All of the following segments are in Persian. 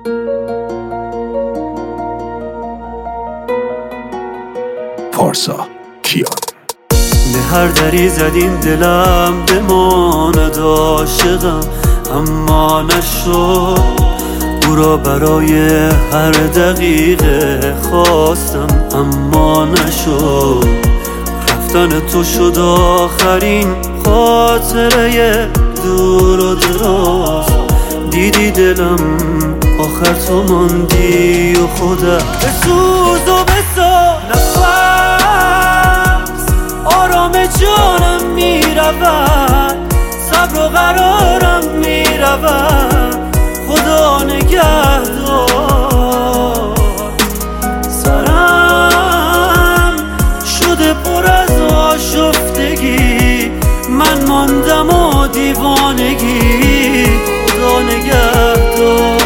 پارسا کیان. به هر دری زدیم دلم بماند عاشقم، اما نشد. او را برای هر دقیقه خواستم اما نشد. رفتن تو شد آخرین خاطره دور و دراز. دیدی دلم آخر تو ماندی و خودم بسوز و بساز. نفس آرام جانم میرود، صبر و قرارم میرود. خدا نگهدار. سرم شده پر از آشفتگی، من ماندم و دیوانگی. خدا نگهدار.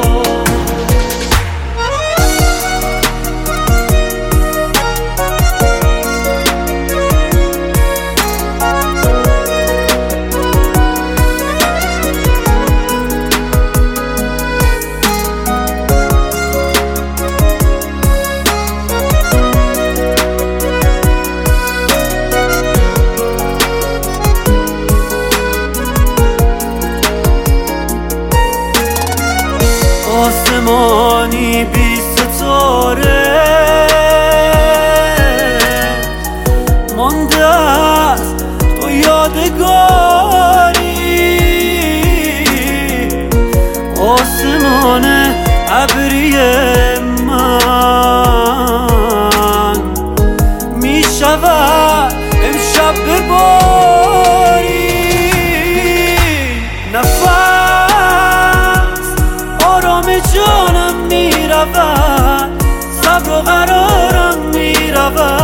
آسمانی بی ستاره مانده است تو یادگاری. آسمان ابری من می شود امشب به باری. جانم میرود، صبر و قرارم میرود.